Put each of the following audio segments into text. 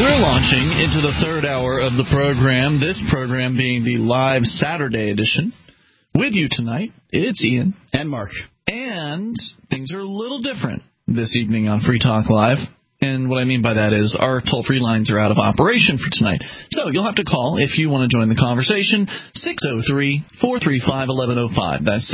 We're launching into the third hour of the program, this program being the live Saturday edition. With you tonight, it's Ian. And Mark. And things are a little different this evening on Free Talk Live. And what I mean by that is our toll-free lines are out of operation for tonight. So you'll have to call if you want to join the conversation, 603-435-1105. That's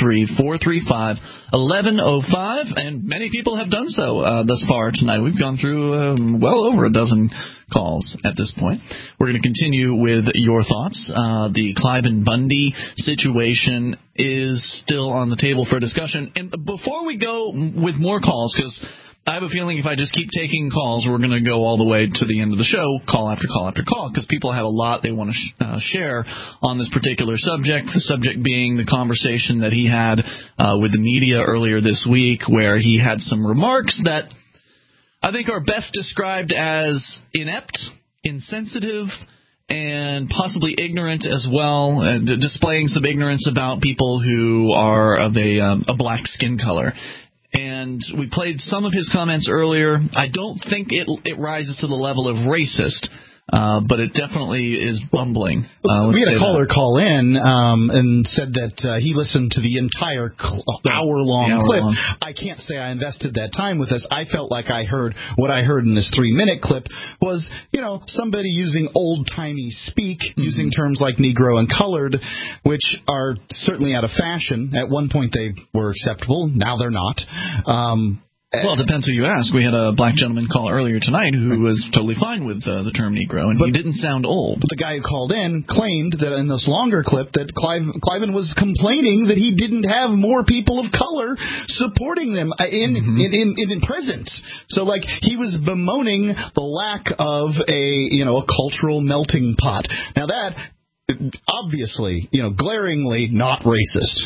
603-435-1105. And many people have done so thus far tonight. We've gone through well over a dozen calls at this point. We're going to continue with your thoughts. The Cliven Bundy situation is still on the table for discussion. And before we go with more calls, because I have a feeling if I just keep taking calls, we're going to go all the way to the end of the show, call after call after call, because people have a lot they want to share on this particular subject, the subject being the conversation that he had with the media earlier this week, where he had some remarks that I think are best described as inept, insensitive, and possibly ignorant as well, displaying some ignorance about people who are of a black skin color. And we played some of his comments earlier. I don't think it rises to the level of racist, but it definitely is bumbling. We had a caller call in and said that he listened to the entire hour-long clip. I can't say I invested that time with this. I felt like I heard what I heard in this 3-minute clip was, somebody using old-timey speak, using terms like Negro and colored, which are certainly out of fashion. At one point they were acceptable. Now they're not. Well, it depends who you ask. We had a black gentleman call earlier tonight who was totally fine with the term Negro, and he didn't sound old. But the guy who called in claimed that in this longer clip that Cliven was complaining that he didn't have more people of color supporting them in presence. So, he was bemoaning the lack of a cultural melting pot. Now that, obviously, glaringly not racist.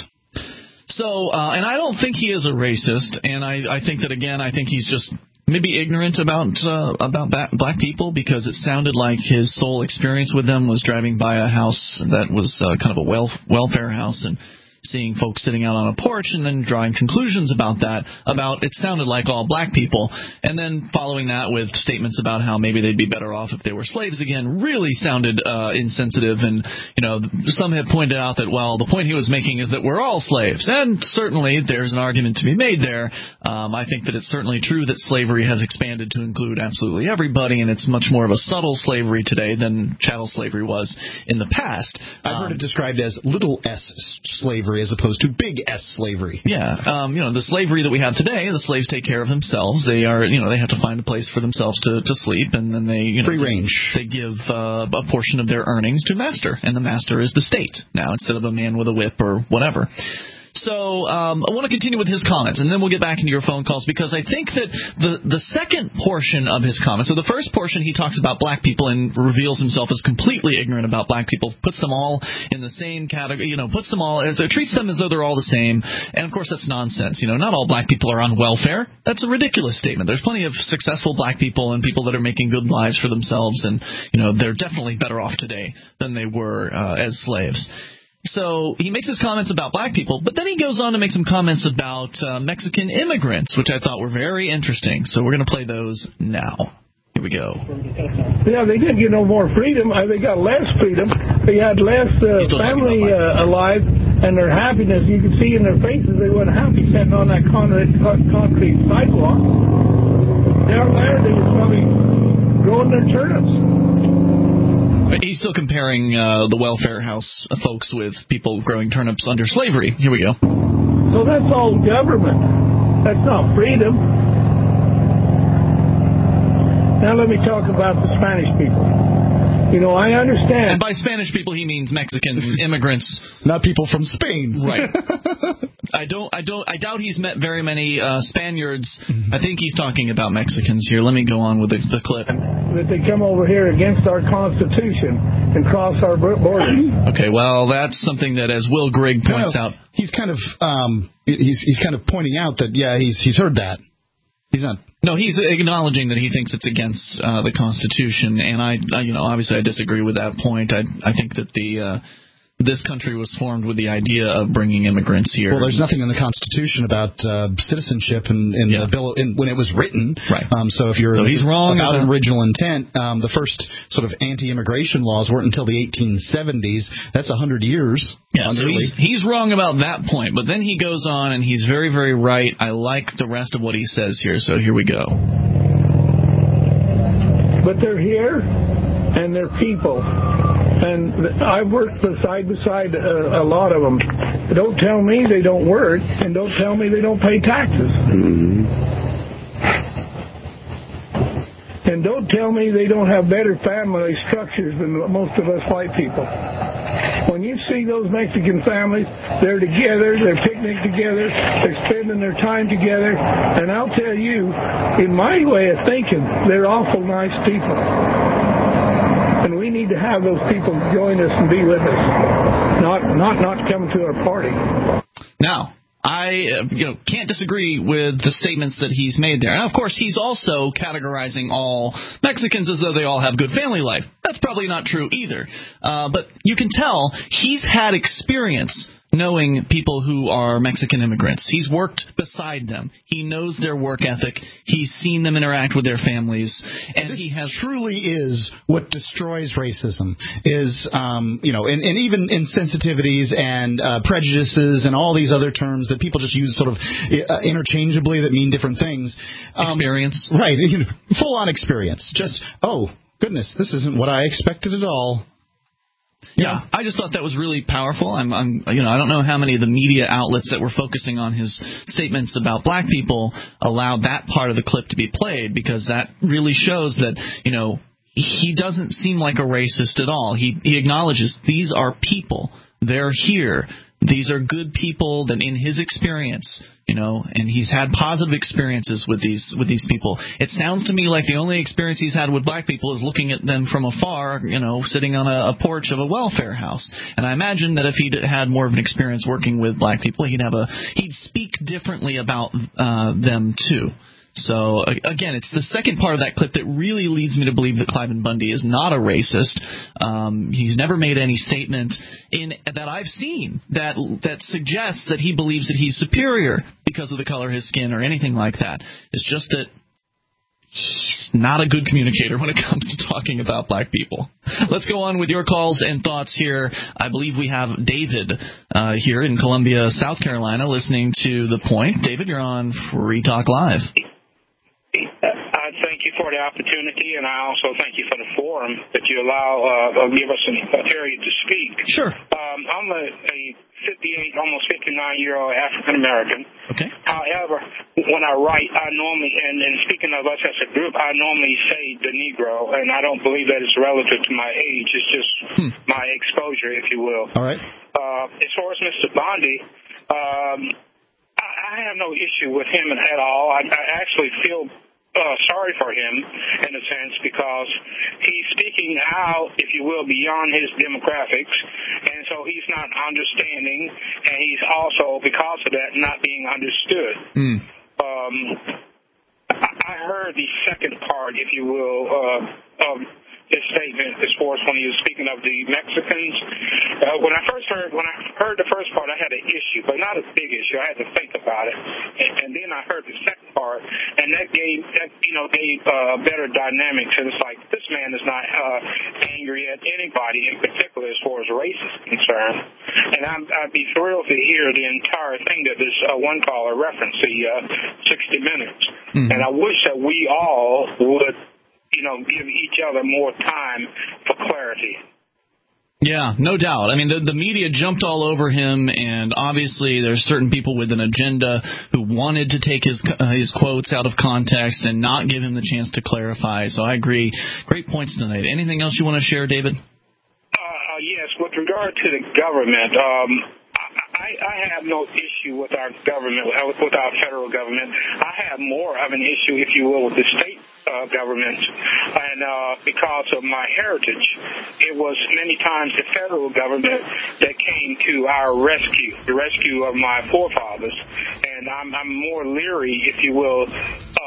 So, and I don't think he is a racist, and I think that, again, I think he's just maybe ignorant about black people, because it sounded like his sole experience with them was driving by a house that was kind of a welfare house and seeing folks sitting out on a porch and then drawing conclusions about that, it sounded like all black people, and then following that with statements about how maybe they'd be better off if they were slaves again, really sounded insensitive. And, some have pointed out that, well, the point he was making is that we're all slaves, and certainly there's an argument to be made there. I think that it's certainly true that slavery has expanded to include absolutely everybody, and it's much more of a subtle slavery today than chattel slavery was in the past. I've heard it described as little s slavery as opposed to big S slavery. Yeah, the slavery that we have today, the slaves take care of themselves. They are, they have to find a place for themselves to sleep, and then they, free range. They give a portion of their earnings to master, and the master is the state now instead of a man with a whip or whatever. So I want to continue with his comments, and then we'll get back into your phone calls, because I think that the second portion of his comments, so the first portion he talks about black people and reveals himself as completely ignorant about black people, puts them all in the same category, puts them all treats them as though they're all the same, and of course that's nonsense. Not all black people are on welfare. That's a ridiculous statement. There's plenty of successful black people and people that are making good lives for themselves, and they're definitely better off today than they were as slaves. So he makes his comments about black people, but then he goes on to make some comments about Mexican immigrants, which I thought were very interesting. So we're going to play those now. Here we go. Yeah, they didn't get no more freedom. They got less freedom. They had less family alive, and their happiness, you could see in their faces, they weren't happy sitting on that concrete sidewalk. Down there, they were probably growing their turnips. He's still comparing the welfare house folks with people growing turnips under slavery. Here we go. So that's all government. That's not freedom. Now let me talk about the Spanish people. I understand. And by Spanish people, he means Mexican immigrants, not people from Spain. Right. I doubt he's met very many Spaniards. I think he's talking about Mexicans here. Let me go on with the clip. That they come over here against our Constitution and cross our borders. Okay, well, that's something that, as Will Grigg points out, he's kind of he's kind of pointing out that he's heard that. He's not. No, he's acknowledging that he thinks it's against the Constitution, and I obviously I disagree with that point. I think that this country was formed with the idea of bringing immigrants here. Well, there's nothing in the Constitution about citizenship in the bill when it was written. Right. So if you're he's wrong about original intent, the first sort of anti-immigration laws weren't until the 1870s. That's 100 years. Yeah, so he's wrong about that point. But then he goes on, and he's very, very right. I like the rest of what he says here, so here we go. But they're here, and they're people. And I've worked side by side a lot of them. Don't tell me they don't work, and don't tell me they don't pay taxes. Mm-hmm. And don't tell me they don't have better family structures than most of us white people. When you see those Mexican families, they're together, they're picnic together, they're spending their time together, and I'll tell you, in my way of thinking, they're awful nice people. And we need to have those people join us and be with us, not come to our party. Now, I can't disagree with the statements that he's made there. And, of course, he's also categorizing all Mexicans as though they all have good family life. That's probably not true either. But you can tell he's had experience knowing people who are Mexican immigrants. He's worked beside them. He knows their work ethic. He's seen them interact with their families. And this he has truly is what destroys racism is, and even insensitivities and prejudices and all these other terms that people just use sort of interchangeably that mean different things. Experience. Right. Full-on experience. Just, oh, goodness, this isn't what I expected at all. Yeah, I just thought that was really powerful. I don't know how many of the media outlets that were focusing on his statements about black people allowed that part of the clip to be played, because that really shows that, he doesn't seem like a racist at all. He acknowledges these are people. They're here. These are good people that in his experience, and he's had positive experiences with these people. It sounds to me like the only experience he's had with black people is looking at them from afar, sitting on a porch of a welfare house. And I imagine that if he'd had more of an experience working with black people, he'd speak differently about them too. So, again, it's the second part of that clip that really leads me to believe that Cliven Bundy is not a racist. He's never made any statement that I've seen that suggests that he believes that he's superior because of the color of his skin or anything like that. It's just that he's not a good communicator when it comes to talking about black people. Let's go on with your calls and thoughts here. I believe we have David here in Columbia, South Carolina, listening to The Point. David, you're on Free Talk Live. I thank you for the opportunity, and I also thank you for the forum that you give us an area to speak. Sure. I'm a 58, almost 59-year-old African-American. Okay. However, when I write, I normally, and speaking of us as a group, I normally say the Negro, and I don't believe that it's relative to my age. It's just my exposure, if you will. All right. As far as Mr. Bundy, I have no issue with him at all. I actually feel sorry for him in a sense, because he's speaking out, if you will, beyond his demographics, and so he's not understanding, and he's also, because of that, not being understood. I heard the second part, if you will, of his statement as far as when he was speaking of the Mexicans. When I heard the first part, I had an issue, but not a big issue. I had to think about it, and then I heard the second part, and that gave better dynamics. And it's like, this man is not angry at anybody in particular as far as race is concerned. And I'd be thrilled to hear the entire thing that this one caller referenced, the 60 Minutes. And I wish that we all would give each other more time for clarity. Yeah, no doubt. I mean, the media jumped all over him, and obviously there's certain people with an agenda who wanted to take his quotes out of context and not give him the chance to clarify. So I agree. Great points tonight. Anything else you want to share, David? Yes, with regard to the government, I have no issue with our government, with our federal government. I have more of an issue, if you will, with the state government, and because of my heritage, it was many times the federal government that came to our rescue, the rescue of my forefathers, and I'm more leery, if you will,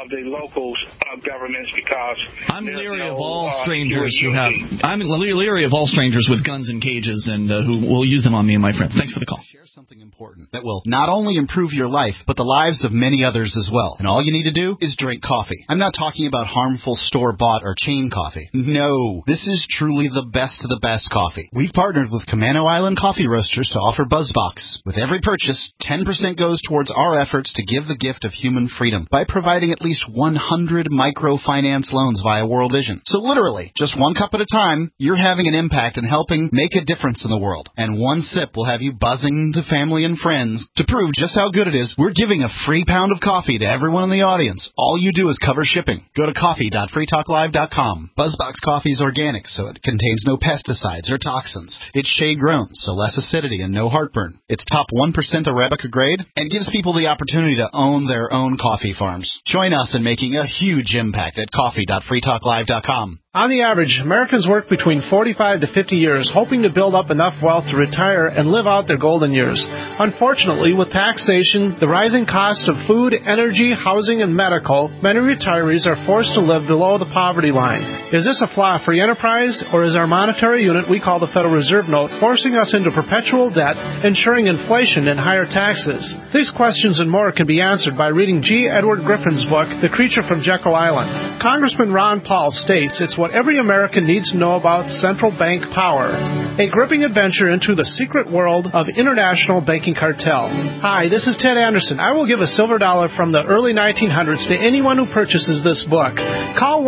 of the local governments because I'm leery of all strangers I'm leery of all strangers with guns and cages and who will use them on me and my friends. Thanks for the call. Share something important that will not only improve your life, but the lives of many others as well. And all you need to do is drink coffee. I'm not talking about harmful store-bought or chain coffee. No, this is truly the best of the best coffee. We've partnered with Camano Island Coffee Roasters to offer BuzzBox. With every purchase, 10% goes towards our efforts to give the gift of human freedom by providing at least 100 microfinance loans via World Vision. So literally, just one cup at a time, you're having an impact and helping make a difference in the world. And one sip will have you buzzing to family and friends. To prove just how good it is, we're giving a free pound of coffee to everyone in the audience. All you do is cover shipping. Go to coffee.freetalklive.com. BuzzBox coffee is organic, so it contains no pesticides or toxins. It's shade-grown, so less acidity and no heartburn. It's top 1% Arabica grade and gives people the opportunity to own their own coffee farms. Join us in making a huge impact at coffee.freetalklive.com. On the average, Americans work between 45 to 50 years hoping to build up enough wealth to retire and live out their golden years. Unfortunately, with taxation, the rising cost of food, energy, housing, and medical, many retirees are forced to live below the poverty line. Is this a flaw of free enterprise, or is our monetary unit we call the Federal Reserve Note forcing us into perpetual debt, ensuring inflation and higher taxes? These questions and more can be answered by reading G. Edward Griffin's book, The Creature from Jekyll Island. Congressman Ron Paul states it's what every American needs to know about central bank power. A gripping adventure into the secret world of international banking cartel. Hi, this is Ted Anderson. I will give a silver dollar from the early 1900s to anyone who purchases this book. Call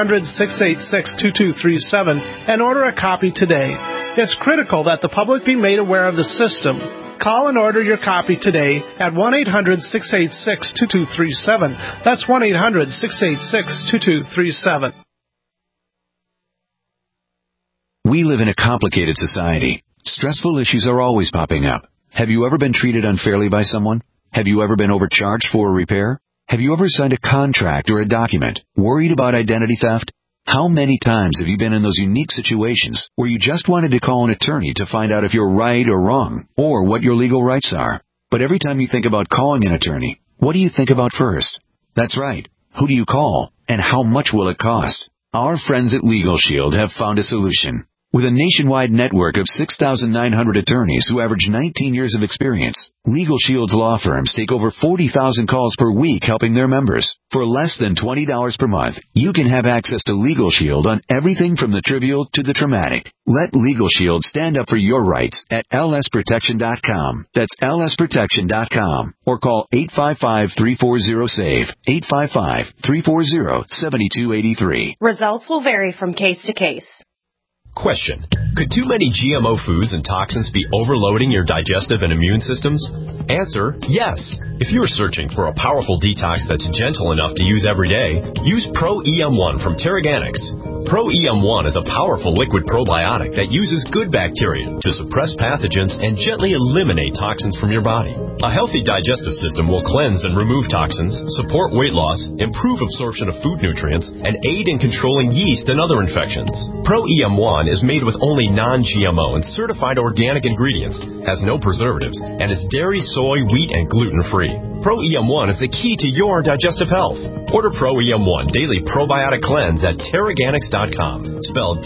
1-800-686-2237 and order a copy today. It's critical that the public be made aware of the system. Call and order your copy today at 1-800-686-2237. That's 1-800-686-2237. We live in a complicated society. Stressful issues are always popping up. Have you ever been treated unfairly by someone? Have you ever been overcharged for a repair? Have you ever signed a contract or a document? Worried about identity theft? How many times have you been in those unique situations where you just wanted to call an attorney to find out if you're right or wrong, or what your legal rights are? But every time you think about calling an attorney, what do you think about first? That's right. Who do you call? And how much will it cost? Our friends at Legal Shield have found a solution. With a nationwide network of 6,900 attorneys who average 19 years of experience, Legal Shield's law firms take over 40,000 calls per week helping their members. For less than $20 per month, you can have access to Legal Shield on everything from the trivial to the traumatic. Let Legal Shield stand up for your rights at lsprotection.com. That's lsprotection.com. Or call 855-340-SAVE, 855-340-7283. Results will vary from case to case. Question. Could too many GMO foods and toxins be overloading your digestive and immune systems? Answer, yes. If you're searching for a powerful detox that's gentle enough to use every day, use Pro-EM1 from Terraganics. Pro-EM1 is a powerful liquid probiotic that uses good bacteria to suppress pathogens and gently eliminate toxins from your body. A healthy digestive system will cleanse and remove toxins, support weight loss, improve absorption of food nutrients, and aid in controlling yeast and other infections. Pro-EM1 is made with only non-GMO and certified organic ingredients, has no preservatives, and is dairy, soy, wheat, and gluten-free. Pro-EM1 is the key to your digestive health. Order Pro-EM1 Daily Probiotic Cleanse at Terraganics.com, spelled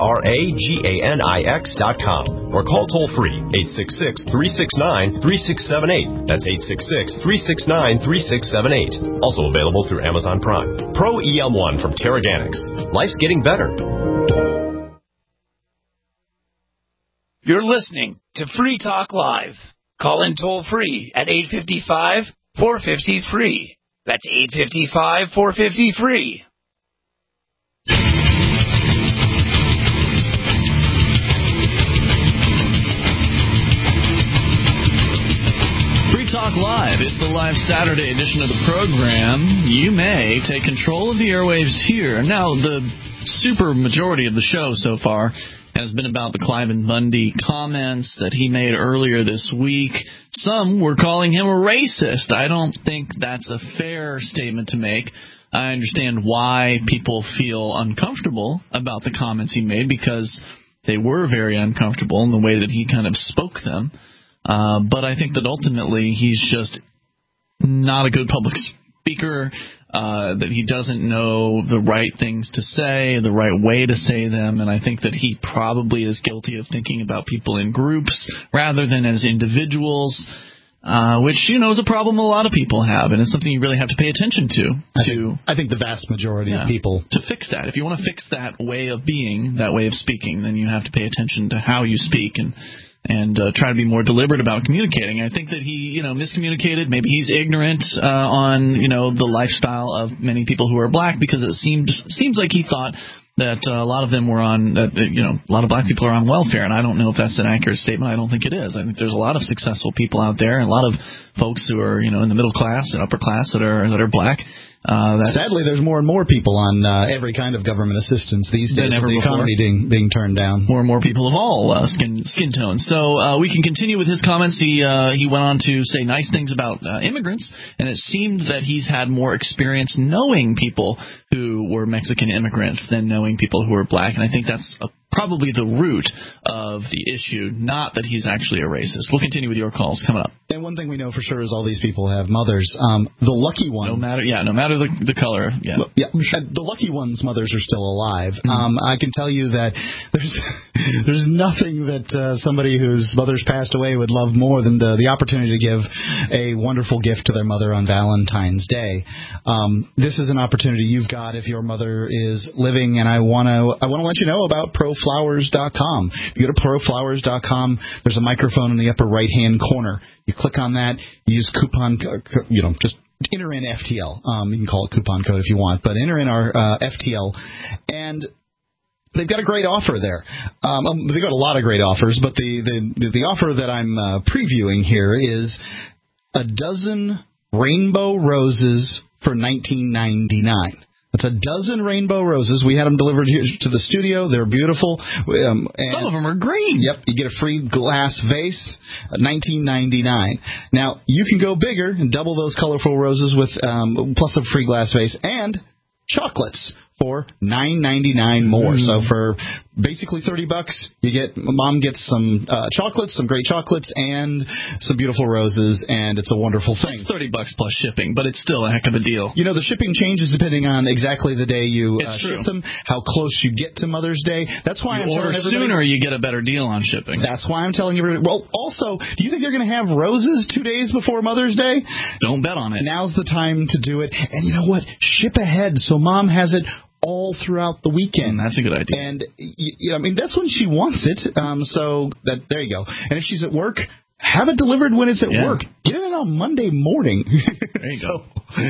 Terraganix.com, or call toll-free 866-369-3678. That's 866-369-3678. Also available through Amazon Prime. Pro-EM1 from Terraganics. Life's getting better. You're listening to Free Talk Live. Call in toll-free at 855-450-FREE. That's 855-450-FREE. Free Talk Live. It's the live Saturday edition of the program. You may take control of the airwaves here. Now, the super majority of the show so far has been about the Cliven Bundy comments that he made earlier this week. Some were calling him a racist. I don't think that's a fair statement to make. I understand why people feel uncomfortable about the comments he made, because they were very uncomfortable in the way that he kind of spoke them. But I think that ultimately he's just not a good public speaker. that he doesn't know the right things to say, the right way to say them, and I think that he probably is guilty of thinking about people in groups rather than as individuals, which, is a problem a lot of people have, and it's something you really have to pay attention to. I think the vast majority of people. To fix that. If you want to fix that way of being, that way of speaking, then you have to pay attention to how you speak and try to be more deliberate about communicating. I think that he, miscommunicated. Maybe he's ignorant on, the lifestyle of many people who are black, because it seems like he thought that a lot of them were on, a lot of black people are on welfare, and I don't know if that's an accurate statement. I don't think it is. I think there's a lot of successful people out there, and a lot of folks who are, in the middle class and upper class that are black. Sadly, there's more and more people on every kind of government assistance these days, with the economy being turned down. More and more people of all skin tones. So we can continue with his comments. He went on to say nice things about immigrants, and it seemed that he's had more experience knowing people who were Mexican immigrants than knowing people who were black, and I think that's probably the root of the issue, not that he's actually a racist. We'll continue with your calls coming up. And one thing we know for sure is all these people have mothers. The lucky ones. No matter the color. Yeah. The lucky ones' mothers are still alive. I can tell you that there's nothing that somebody whose mother's passed away would love more than the opportunity to give a wonderful gift to their mother on Valentine's Day. This is an opportunity you've got if your mother is living, and I want to let you know about ProFlowers.com. If you go to ProFlowers.com, there's a microphone in the upper right-hand corner. You click on that, use coupon, just enter in FTL. You can call it coupon code if you want, but enter in our FTL, and they've got a great offer there. They've got a lot of great offers, but the offer that I'm previewing here is a dozen rainbow roses for $19.99. It's a dozen rainbow roses. We had them delivered here to the studio. They're beautiful. And some of them are green. Yep. You get a free glass vase, $19.99. Now, you can go bigger and double those colorful roses with plus a free glass vase and chocolates for $9.99 more. So for basically $30, Mom gets some chocolates, some great chocolates, and some beautiful roses, and it's a wonderful thing. It's $30 plus shipping, but it's still a heck of a deal. The shipping changes depending on exactly the day you ship them, how close you get to Mother's Day. That's why I'm telling everybody. Sooner, you get a better deal on shipping. That's why I'm telling everybody. Well, also, do you think they're going to have roses 2 days before Mother's Day? Don't bet on it. Now's the time to do it. And you know what? Ship ahead so Mom has it all throughout the weekend. That's a good idea. And, that's when she wants it. There you go. And if she's at work, have it delivered when it's at work. Get it on Monday morning. There you go.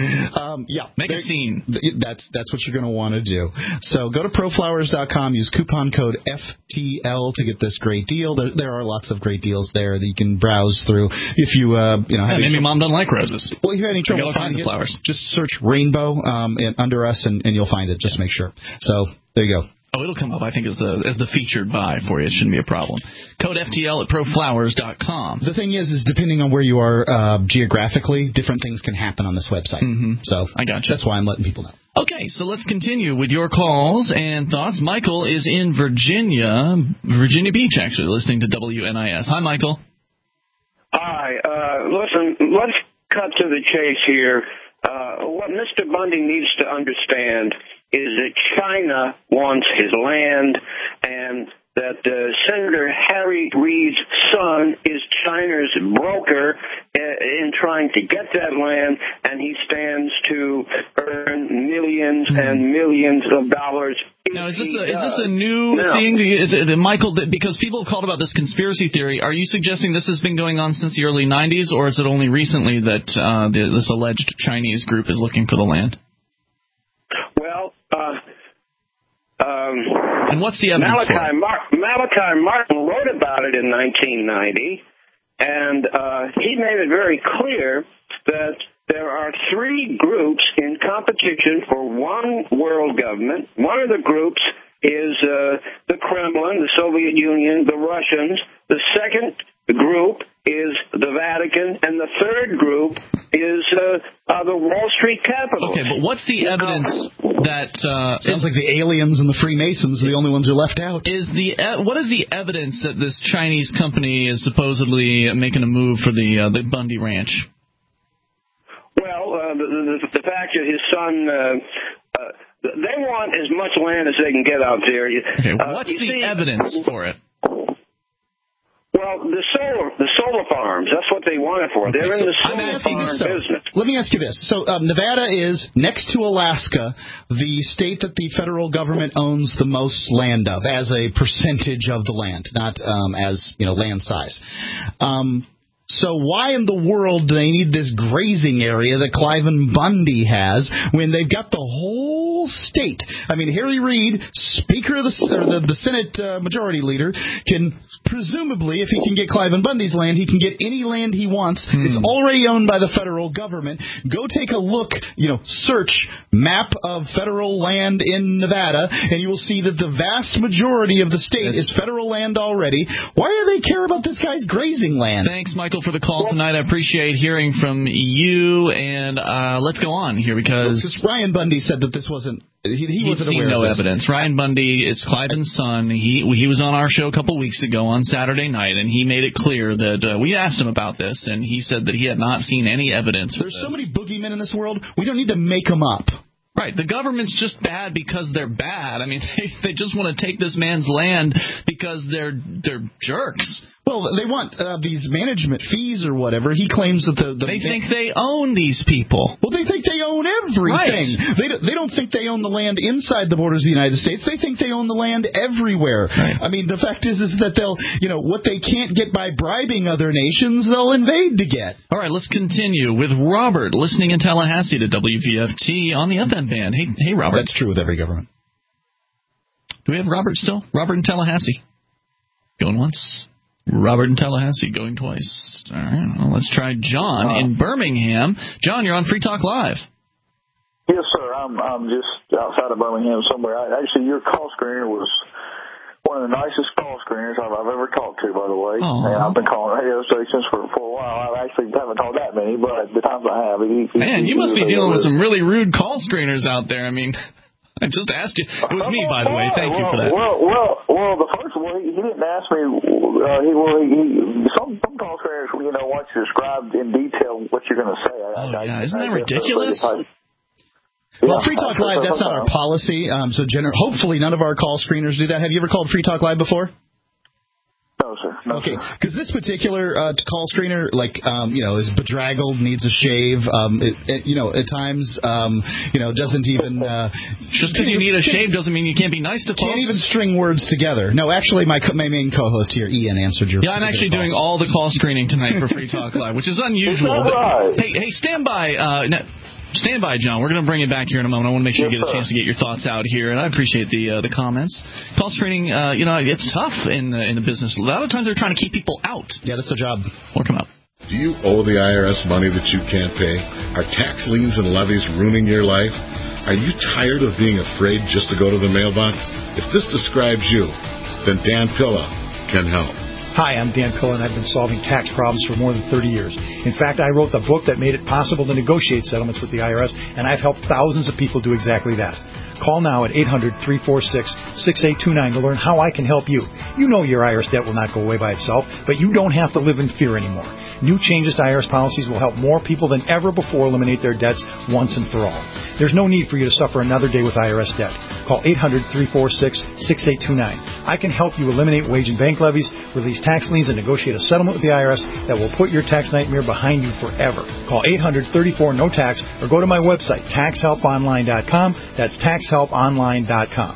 Make a scene. That's what you're going to want to do. So go to ProFlowers.com. Use coupon code FTL to get this great deal. There are lots of great deals there that you can browse through. If you, maybe Mom doesn't like roses. Well, if you have any trouble finding it, flowers. Just search rainbow under us, and you'll find it. Just make sure. So there you go. Oh, it'll come up, I think, as the featured buy for you. It shouldn't be a problem. Code FTL at ProFlowers.com. The thing is depending on where you are geographically, different things can happen on this website. Mm-hmm. So I got you. That's why I'm letting people know. Okay, so let's continue with your calls and thoughts. Michael is in Virginia Beach, actually, listening to WNIS. Hi, Michael. Hi. Listen, let's cut to the chase here. What Mr. Bundy needs to understand is that China wants his land, and that Senator Harry Reid's son is China's broker in trying to get that land, and he stands to earn millions and millions of dollars. Now, is this a new thing? Is it, Michael, because people have called about this conspiracy theory, are you suggesting this has been going on since the early 90s, or is it only recently that this alleged Chinese group is looking for the land? Well, and what's the evidence for it? Malachi Martin wrote about it in 1990, and he made it very clear that there are three groups in competition for one world government. One of the groups is the Kremlin, the Soviet Union, the Russians. The second group is the Vatican, and the third group is the Wall Street capitalists. Okay, but what's the evidence that... sounds like the aliens and the Freemasons are the only ones who are left out. What is the evidence that this Chinese company is supposedly making a move for the Bundy Ranch? Well, the fact that his son, they want as much land as they can get out there. Okay, what's the evidence for it? Well, the solar farms, that's what they want it for. Okay, They're in the solar farm business. Let me ask you this. So Nevada is, next to Alaska, the state that the federal government owns the most land of, as a percentage of the land, not as, land size. So why in the world do they need this grazing area that Cliven Bundy has when they've got the whole state? I mean, Harry Reid, Speaker of the Senate Majority Leader, can presumably, if he can get Cliven Bundy's land, he can get any land he wants. It's already owned by the federal government. Go take a look, search map of federal land in Nevada, and you will see that the vast majority of the state is federal land already. Why do they care about this guy's grazing land? Thanks, Michael, for the call tonight. I appreciate hearing from you, and let's go on here because Ryan Bundy said that this wasn't. He wasn't aware of this. Evidence. Ryan Bundy is Cliven's son. He was on our show a couple weeks ago on Saturday night, and he made it clear that we asked him about this, and he said that he had not seen any evidence. There's so many boogeymen in this world. We don't need to make them up. Right. The government's just bad because they're bad. I mean, they just want to take this man's land because they're jerks. Well, they want these management fees or whatever. He claims that they think they own these people. Well, they think they own everything. Right. They don't think they own the land inside the borders of the United States. They think they own the land everywhere. Right. I mean, the fact is that they'll, what they can't get by bribing other nations, they'll invade to get. All right, let's continue with Robert, listening in Tallahassee to WVFT on the FM band. Hey, Robert. That's true with every government. Do we have Robert still? Robert in Tallahassee. Going once. Robert in Tallahassee going twice. All right, well, let's try John in Birmingham. John, you're on Free Talk Live. Yes, sir. I'm just outside of Birmingham somewhere. Actually, your call screener was one of the nicest call screeners I've ever talked to, by the way. And I've been calling radio stations for a while. I actually haven't called that many, but the times I have. Man, you must be dealing with some really rude call screeners out there. I mean, I just asked you. It was me, by the way. Thank you for that. Well, the first one, he didn't ask me. Some call screeners, want you to describe in detail what you're going to say. Isn't that ridiculous? Well, Free Talk Live, that's not our policy. Hopefully none of our call screeners do that. Have you ever called Free Talk Live before? No, sir. No, okay, because this particular call screener, is bedraggled, needs a shave. At times, doesn't even. Just because you need a shave doesn't mean you can't be nice to folks. Can't even string words together. No, actually, my main co-host here, Ian, answered your. Yeah, I'm actually doing all the call screening tonight for Free Talk Live, which is unusual. Right. Hey, stand by. Stand by, John. We're going to bring it back here in a moment. I want to make sure you get a chance to get your thoughts out here, and I appreciate the comments. Call screening, it's tough in the business. A lot of times they're trying to keep people out. Yeah, that's their job. More come up. Do you owe the IRS money that you can't pay? Are tax liens and levies ruining your life? Are you tired of being afraid just to go to the mailbox? If this describes you, then Dan Pilla can help. Hi, I'm Dan Pilla, and I've been solving tax problems for more than 30 years. In fact, I wrote the book that made it possible to negotiate settlements with the IRS, and I've helped thousands of people do exactly that. Call now at 800-346-6829 to learn how I can help you. You know your IRS debt will not go away by itself, but you don't have to live in fear anymore. New changes to IRS policies will help more people than ever before eliminate their debts once and for all. There's no need for you to suffer another day with IRS debt. Call 800-346-6829. I can help you eliminate wage and bank levies, release tax liens, and negotiate a settlement with the IRS that will put your tax nightmare behind you forever. Call 800-34-NO-TAX or go to my website, taxhelponline.com. That's taxhelponline.com.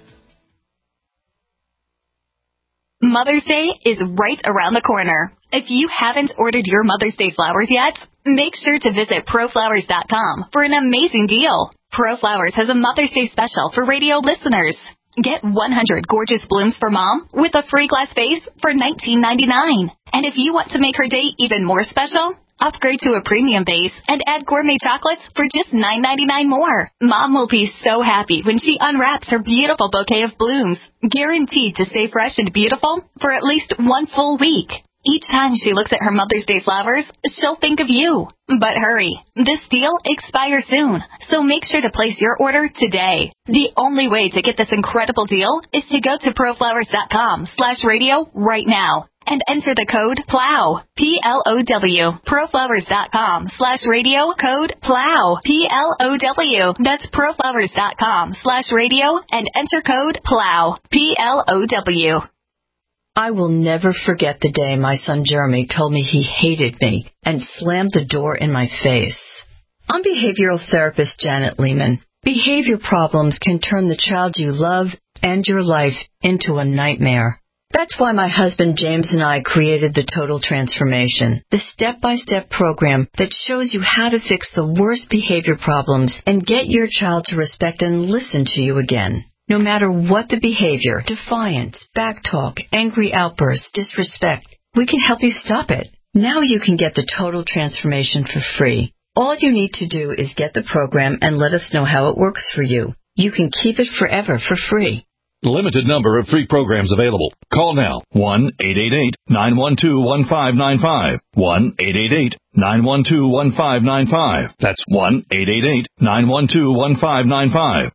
Mother's Day is right around the corner. If you haven't ordered your Mother's Day flowers yet, make sure to visit proflowers.com for an amazing deal. ProFlowers has a Mother's Day special for radio listeners. Get 100 gorgeous blooms for Mom with a free glass vase for $19.99. And if you want to make her day even more special, upgrade to a premium vase and add gourmet chocolates for just $9.99 more. Mom will be so happy when she unwraps her beautiful bouquet of blooms, guaranteed to stay fresh and beautiful for at least one full week. Each time she looks at her Mother's Day flowers, she'll think of you. But hurry, this deal expires soon, so make sure to place your order today. The only way to get this incredible deal is to go to proflowers.com/radio right now. and enter the code PLOW, P-L-O-W. ProFlowers.com/radio, code PLOW, P-L-O-W. That's ProFlowers.com/radio and enter code PLOW, P-L-O-W. I will never forget the day my son Jeremy told me he hated me and slammed the door in my face. I'm behavioral therapist Janet Lehman. Behavior problems can turn the child you love and your life into a nightmare. That's why my husband James and I created the Total Transformation, the step-by-step program that shows you how to fix the worst behavior problems and get your child to respect and listen to you again. No matter what the behavior, defiance, backtalk, angry outbursts, disrespect, we can help you stop it. Now you can get the Total Transformation for free. All you need to do is get the program and let us know how it works for you. You can keep it forever for free. Limited number of free programs available. Call now. 1-888-912-1595. 1-888-912-1595. That's 1-888-912-1595.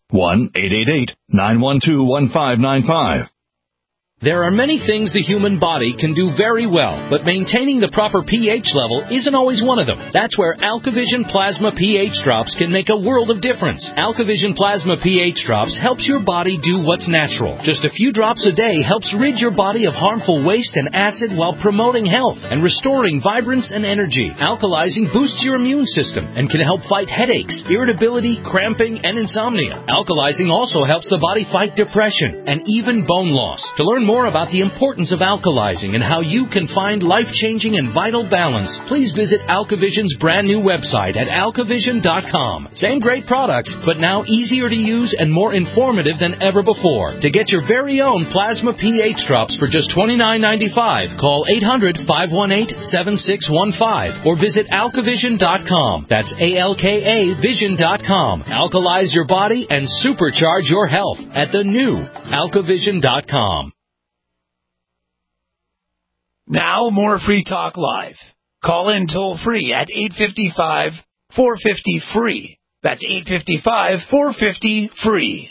1-888-912-1595. There are many things the human body can do very well, but maintaining the proper pH level isn't always one of them. That's where AlkaVision Plasma pH Drops can make a world of difference. AlkaVision Plasma pH Drops helps your body do what's natural. Just a few drops a day helps rid your body of harmful waste and acid while promoting health and restoring vibrance and energy. Alkalizing boosts your immune system and can help fight headaches, irritability, cramping, and insomnia. Alkalizing also helps the body fight depression and even bone loss. To learn more about the importance of alkalizing and how you can find life-changing and vital balance, please visit AlkaVision's brand new website at alkavision.com. Same great products, but now easier to use and more informative than ever before. To get your very own Plasma pH Drops for just $29.95, call 800-518-7615 or visit alkavision.com. That's ALKA Vision.com. Alkalize your body and supercharge your health at the new alkavision.com. Now, more Free Talk Live. Call in toll-free at 855-450-FREE. That's 855-450-FREE.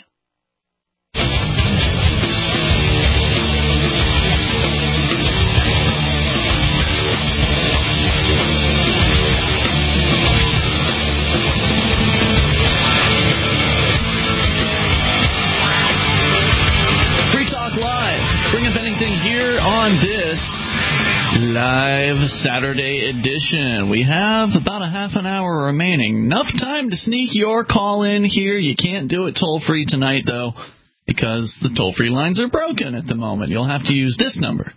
Free Talk Live. Bring up anything here on this live Saturday edition. We have about a half an hour remaining. Enough time to sneak your call in here. You can't do it toll-free tonight, though, because the toll-free lines are broken at the moment. You'll have to use this number,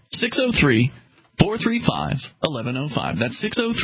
603-435-1105. That's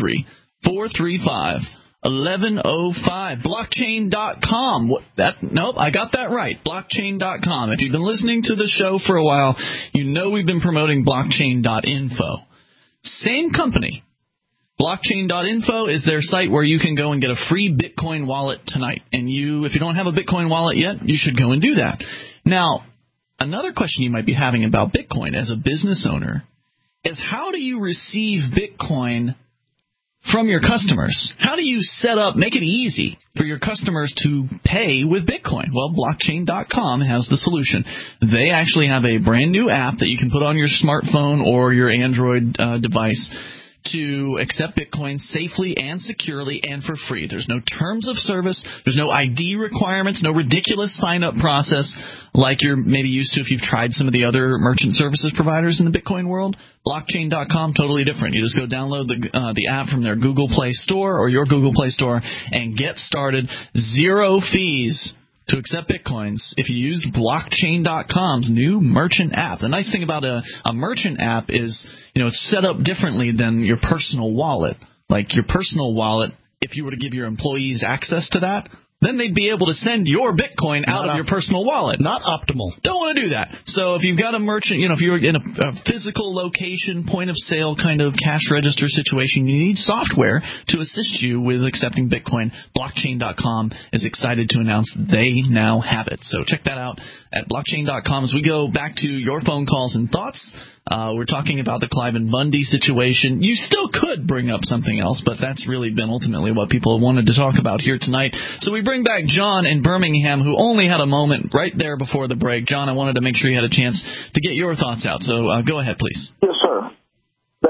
603-435-1105. Blockchain.com. Nope, I got that right. Blockchain.com. If you've been listening to the show for a while, you know we've been promoting blockchain.info. Same company. Blockchain.info is their site where you can go and get a free Bitcoin wallet tonight. And if you don't have a Bitcoin wallet yet, you should go and do that. Now, another question you might be having about Bitcoin as a business owner is how do you receive Bitcoin from your customers? How do you make it easy for your customers to pay with Bitcoin? Well, blockchain.com has the solution. They actually have a brand new app that you can put on your smartphone or your Android device to accept Bitcoin safely and securely and for free. There's no terms of service. There's no ID requirements, no ridiculous sign-up process like you're maybe used to if you've tried some of the other merchant services providers in the Bitcoin world. Blockchain.com, totally different. You just go download the app from their Google Play Store or your Google Play Store and get started. Zero fees to accept Bitcoins if you use Blockchain.com's new merchant app. The nice thing about a merchant app is, it's set up differently than your personal wallet. Like your personal wallet, if you were to give your employees access to that, then they'd be able to send your Bitcoin out of your personal wallet. Not optimal. Don't want to do that. So if you've got a merchant, if you're in a physical location, point of sale kind of cash register situation, you need software to assist you with accepting Bitcoin. Blockchain.com is excited to announce they now have it. So check that out at blockchain.com. As we go back to your phone calls and thoughts, we're talking about the Cliven Bundy situation. You still could bring up something else, but that's really been ultimately what people wanted to talk about here tonight. So we bring back John in Birmingham, who only had a moment right there before the break. John, I wanted to make sure you had a chance to get your thoughts out. So go ahead, please. Yes, sir.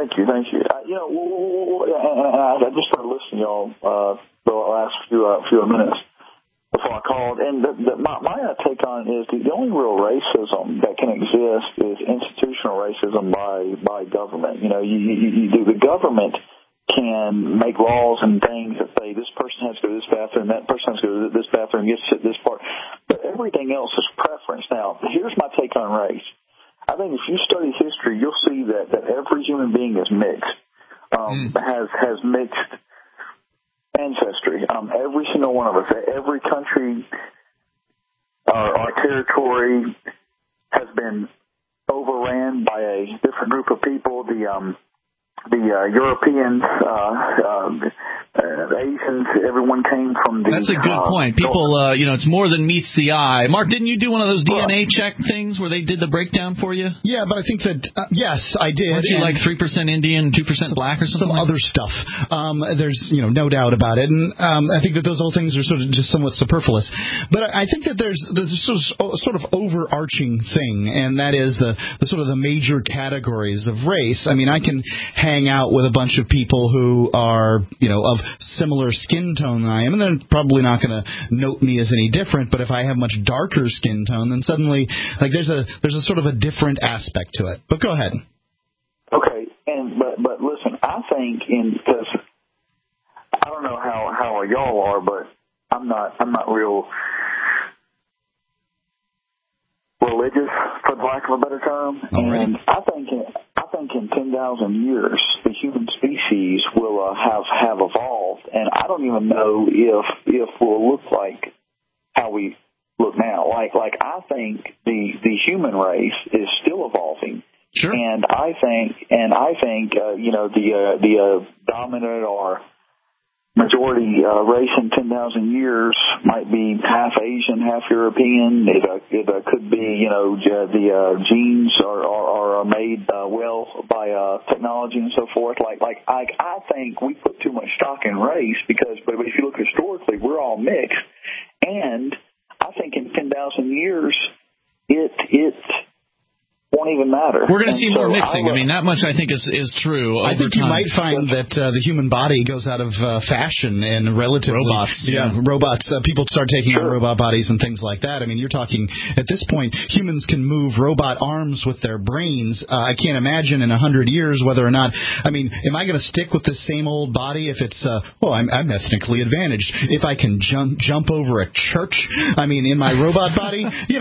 Thank you. I just started listening to y'all the last few minutes before I called, and my take on it is the only real racism that can exist is institutional racism by government. The government can make laws and things that say this person has to go to this bathroom, that person has to go to this bathroom, gets to this part, but everything else is preference. Now, here's my take on race. I think if you study history, you'll see that every human being is mixed, has mixed ancestry. Every single one of us, every country, our territory has been overran by a different group of people. The Europeans, Asians, everyone came from the... That's a good point. People, it's more than meets the eye. Mark, didn't you do one of those DNA check things where they did the breakdown for you? Yeah, but I think that, yes, I did. Weren't you like 3% Indian, 2% black or something? Some other stuff. There's, no doubt about it. And I think that those old things are sort of just somewhat superfluous. But I think that there's sort of overarching thing, and that is the sort of the major categories of race. I mean, I can hang out with a bunch of people who are, of similar skin tone than I am, and they're probably not going to note me as any different. But if I have much darker skin tone, then suddenly, there's a sort of a different aspect to it. But go ahead. Okay, but listen, I think because I don't know how y'all are, but I'm not real religious, for the lack of a better term. And I think in 10,000 years, the human species will have evolved, and I don't even know if we'll look like how we look now. Like I think the human race is still evolving. Sure. And I think the dominant or majority race in 10,000 years might be half Asian, half European. It could be, the genes are made well by technology and so forth. I think we put too much stock in race but if you look historically, we're all mixed. And I think in 10,000 years, it won't even matter. We're going to see more mixing. That much I think is true. I think you might find that the human body goes out of fashion and relatively robots. Robots. People start taking on robot bodies and things like that. You're talking at this point, humans can move robot arms with their brains. I can't imagine in 100 years whether or not. Am I going to stick with the same old body if it's? I'm ethnically advantaged if I can jump over a church. In my robot body,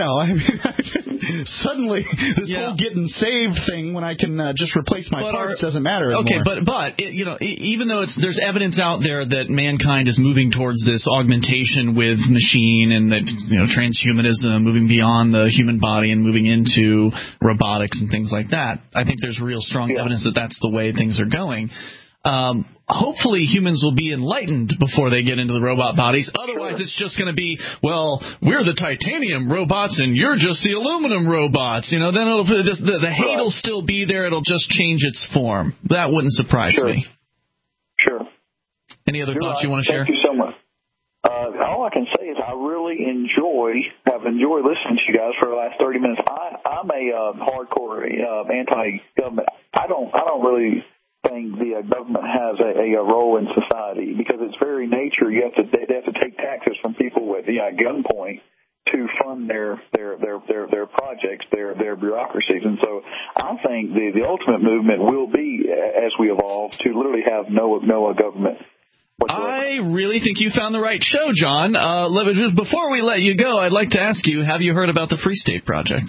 suddenly this whole getting saved thing when I can just replace my parts doesn't matter anymore. Okay, but even though there's evidence out there that mankind is moving towards this augmentation with machine and that transhumanism, moving beyond the human body and moving into robotics and things like that, I think there's real strong evidence that that's the way things are going. Hopefully humans will be enlightened before they get into the robot bodies. Otherwise, it's just going to be, we're the titanium robots and you're just the aluminum robots. Then the hate will still be there. It'll just change its form. That wouldn't surprise me. Sure. Any other thoughts you want to share? Thank you so much. All I can say is I really have enjoyed listening to you guys for the last 30 minutes. I'm a hardcore anti-government. I don't really think the government has a role in society because its very nature, they have to take taxes from people with gunpoint to fund their projects, their bureaucracies. And so I think the ultimate movement will be, as we evolve, to literally have no government whatsoever. I really think you found the right show, John. Before we let you go, I'd like to ask you, have you heard about the Free State Project?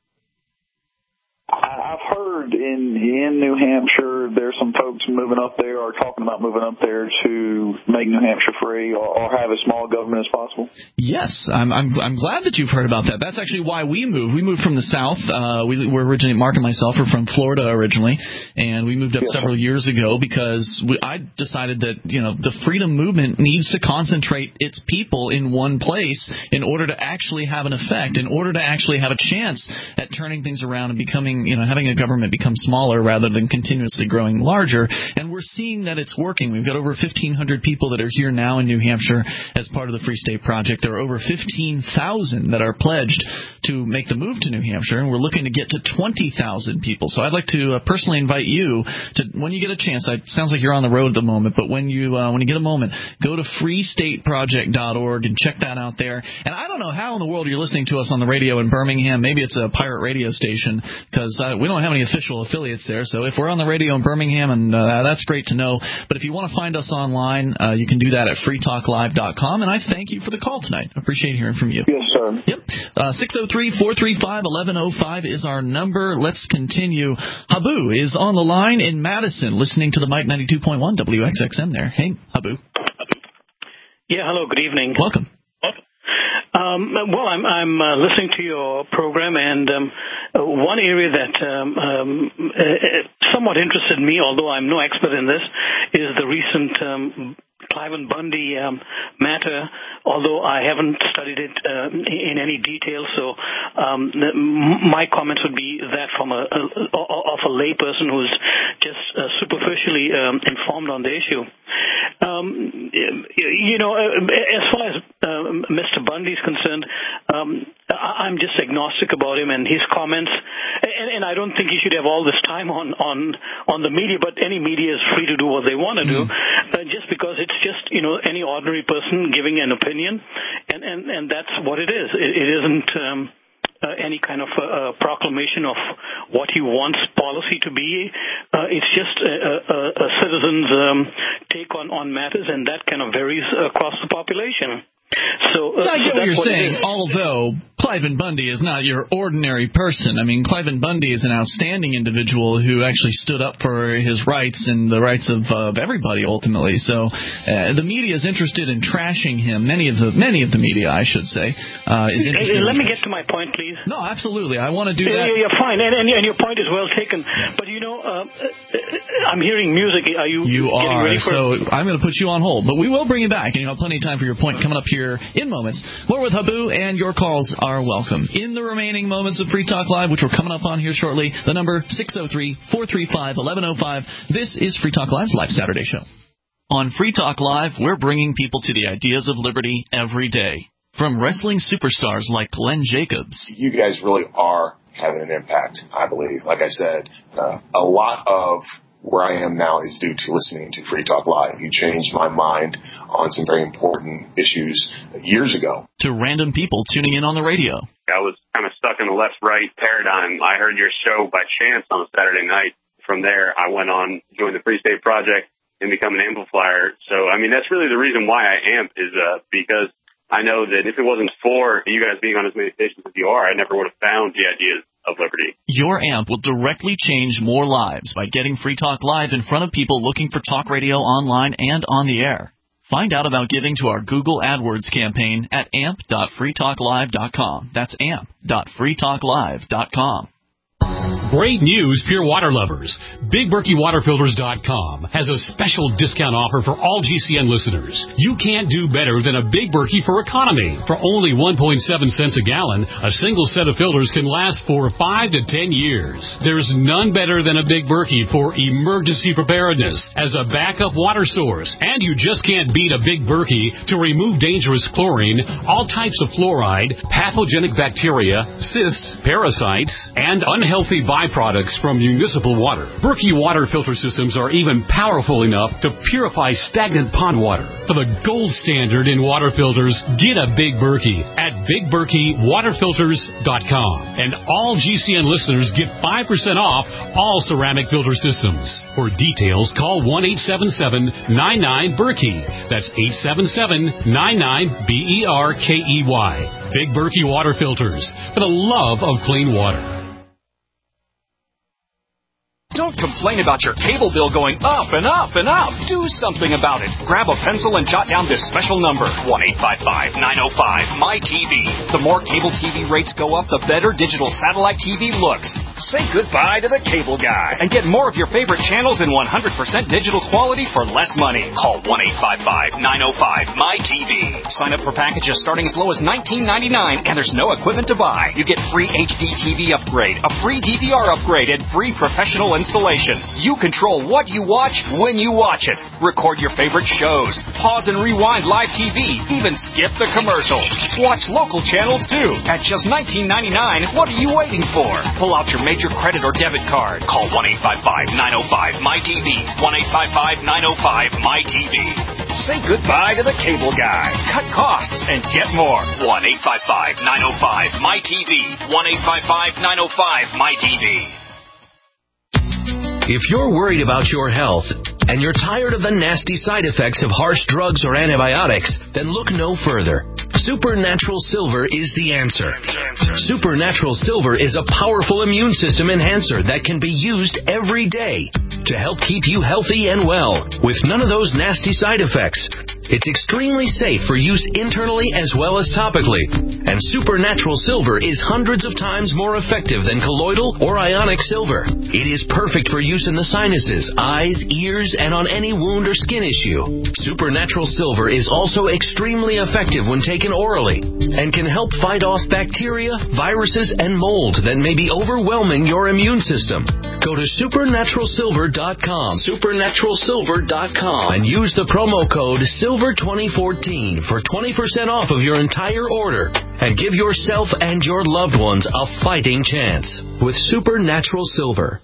I've heard in New Hampshire there's some folks moving up there or talking about moving up there to make New Hampshire free or have as small government as possible. Yes, I'm glad that you've heard about that. That's actually why we moved. We moved from the South. We're originally, Mark and myself are from Florida originally, and we moved up several years ago because I decided that the freedom movement needs to concentrate its people in one place in order to actually have an effect, in order to actually have a chance at turning things around and becoming, having a government become smaller rather than continuously growing larger, and we're seeing that it's working. We've got over 1,500 people that are here now in New Hampshire as part of the Free State Project. There are over 15,000 that are pledged to make the move to New Hampshire, and we're looking to get to 20,000 people. So I'd like to personally invite you to, when you get a chance, it sounds like you're on the road at the moment, but when you get a moment, go to freestateproject.org and check that out there. And I don't know how in the world you're listening to us on the radio in Birmingham. Maybe it's a pirate radio station, because we don't have any official affiliates there. So if we're on the radio in Birmingham, and that's great to know. But if you want to find us online, you can do that at freetalklive.com. And I thank you for the call tonight. I appreciate hearing from you. Yes, sir. Yep. 603-435-1105 is our number. Let's continue. Habu is on the line in Madison, listening to the Mike 92.1 WXXM there. Hey, Habu. Yeah, hello, good evening. Welcome. Well, I'm listening to your program, and one area that somewhat interested me, although I'm no expert in this, is the recent Cliven Bundy matter, although I haven't studied it in any detail. So my comments would be that from of a layperson who's just superficially informed on the issue. As far as Mr. Bundy is concerned, I'm just agnostic about him and his comments, and I don't think he should have all this time on the media, but any media is free to do what they want to do, just because it's just, any ordinary person giving an opinion, and that's what it is. It isn't any kind of proclamation of what he wants policy to be. It's just a citizen's take on matters, and that kind of varies across the population. So I get what you're saying, although Cliven Bundy is not your ordinary person. I mean, Cliven Bundy is an outstanding individual who actually stood up for his rights and the rights of everybody, ultimately. So the media is interested in trashing him. Many of the media, I should say, is interested. Let me get to my point, please. No, absolutely. I want to do that. You're fine, and your point is well taken. But I'm hearing music. Are you? You getting are. Ready for So I'm going to put you on hold, but we will bring you back, and you'll have plenty of time for your point coming up here in moments. More with Habu, and your calls are welcome. In the remaining moments of Free Talk Live, which we're coming up on here shortly, the number 603-435-1105. This is Free Talk Live's Live Saturday show. On Free Talk Live, we're bringing people to the ideas of liberty every day. From wrestling superstars like Glenn Jacobs. You guys really are having an impact, I believe. Like I said, a lot of where I am now is due to listening to Free Talk Live. You changed my mind on some very important issues years ago. To random people tuning in on the radio. I was kind of stuck in the left-right paradigm. I heard your show by chance on a Saturday night. From there, I went on, joined the Free State Project, and become an amplifier. So, that's really the reason why I amp is because I know that if it wasn't for you guys being on as many stations as you are, I never would have found the ideas of liberty. Your amp will directly change more lives by getting Free Talk Live in front of people looking for talk radio online and on the air. Find out about giving to our Google AdWords campaign at amp.freetalklive.com. That's amp.freetalklive.com. Great news, Pure Water lovers. BigBerkeyWaterFilters.com has a special discount offer for all GCN listeners. You can't do better than a Big Berkey for economy. For only 1.7 cents a gallon, a single set of filters can last for 5 to 10 years. There's none better than a Big Berkey for emergency preparedness as a backup water source. And you just can't beat a Big Berkey to remove dangerous chlorine, all types of fluoride, pathogenic bacteria, cysts, parasites, and unhealthy byproducts from municipal water. Berkey water filter systems are even powerful enough to purify stagnant pond water. For the gold standard in water filters, get a Big Berkey at BigBerkeyWaterFilters.com. And all GCN listeners get 5% off all ceramic filter systems. For details, call 1-877-99-BERKEY. That's 877-99-BERKEY. Big Berkey Water Filters, for the love of clean water. Don't complain about your cable bill going up and up and up. Do something about it. Grab a pencil and jot down this special number, 1-855-905-MY-TV. The more cable TV rates go up, the better digital satellite TV looks. Say goodbye to the cable guy and get more of your favorite channels in 100% digital quality for less money. Call 1-855-905-MY-TV. Sign up for packages starting as low as $19.99, and there's no equipment to buy. You get free HD TV upgrade, a free DVR upgrade, and free professional installation. You control what you watch when you watch it. Record your favorite shows. Pause and rewind live TV. Even skip the commercials. Watch local channels too. At just $19.99, what are you waiting for? Pull out your major credit or debit card. Call 1-855-905-MyTV. 1-855-905-MyTV. Say goodbye to the cable guy. Cut costs and get more. 1-855-905-MyTV. 1-855-905-MyTV. If you're worried about your health and you're tired of the nasty side effects of harsh drugs or antibiotics, then look no further. Supernatural Silver is the answer. Supernatural Silver is a powerful immune system enhancer that can be used every day to help keep you healthy and well with none of those nasty side effects. It's extremely safe for use internally as well as topically. And Supernatural Silver is hundreds of times more effective than colloidal or ionic silver. It is perfect for use in the sinuses, eyes, ears, and on any wound or skin issue. Supernatural Silver is also extremely effective when taken orally and can help fight off bacteria, viruses, and mold that may be overwhelming your immune system. Go to supernaturalsilver.com, supernaturalsilver.com, and use the promo code SILVER2014 for 20% off of your entire order and give yourself and your loved ones a fighting chance with Supernatural Silver.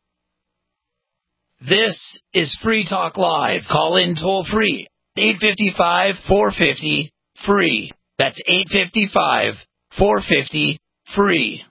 This is Free Talk Live. Call in toll free. 855-450-FREE. That's 855-450-FREE.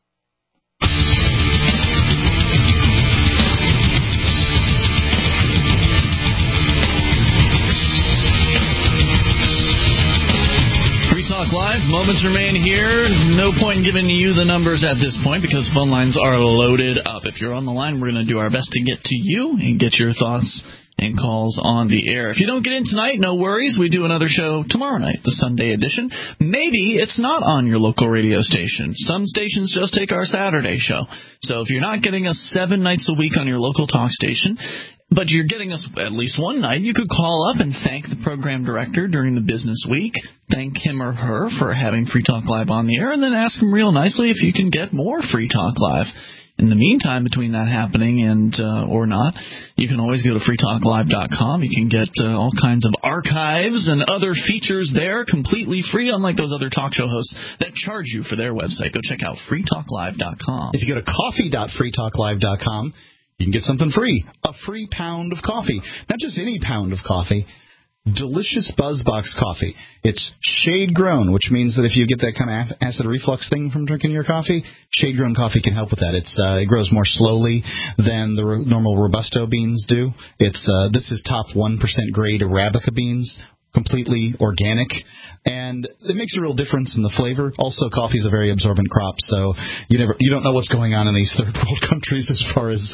Talk Live. Moments remain here. No point in giving you the numbers at this point because phone lines are loaded up. If you're on the line, we're going to do our best to get to you and get your thoughts and calls on the air. If you don't get in tonight, no worries. We do another show tomorrow night, the Sunday edition. Maybe it's not on your local radio station. Some stations just take our Saturday show. So if you're not getting us 7 nights a week on your local talk station, but you're getting us at least one night, you could call up and thank the program director during the business week, thank him or her for having Free Talk Live on the air, and then ask him real nicely if you can get more Free Talk Live. In the meantime, between that happening and or not, you can always go to freetalklive.com. You can get all kinds of archives and other features there completely free, unlike those other talk show hosts that charge you for their website. Go check out freetalklive.com. If you go to coffee.freetalklive.com, you can get something free, a free pound of coffee. Not just any pound of coffee, delicious BuzzBox coffee. It's shade-grown, which means that if you get that kind of acid reflux thing from drinking your coffee, shade-grown coffee can help with that. It grows more slowly than the normal Robusto beans do. This is top 1% grade Arabica beans, completely organic, and it makes a real difference in the flavor. Also, coffee is a very absorbent crop, so you don't know what's going on in these third world countries as far as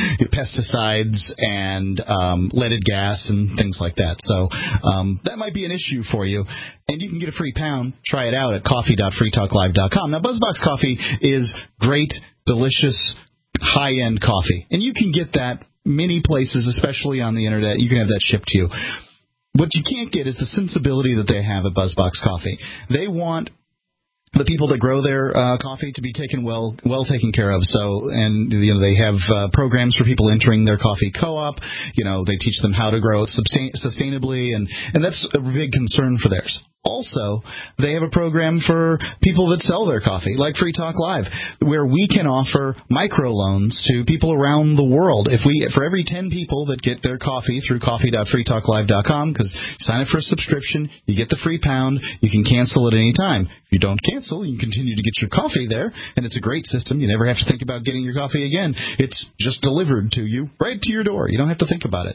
pesticides and leaded gas and things like that. So that might be an issue for you, and you can get a free pound. Try it out at coffee.freetalklive.com. Now, BuzzBox coffee is great, delicious, high-end coffee, and you can get that many places, especially on the internet. You can have that shipped to you. What you can't get is the sensibility that they have at BuzzBox Coffee. They want the people that grow their coffee to be taken well taken care of. So, and they have programs for people entering their coffee co-op. They teach them how to grow it sustainably, and that's a big concern for theirs. Also, they have a program for people that sell their coffee, like Free Talk Live, where we can offer microloans to people around the world. For every 10 people that get their coffee through coffee.freetalklive.com, because sign up for a subscription, you get the free pound, you can cancel at any time. If you don't cancel, you can continue to get your coffee there, and it's a great system. You never have to think about getting your coffee again. It's just delivered to you right to your door. You don't have to think about it.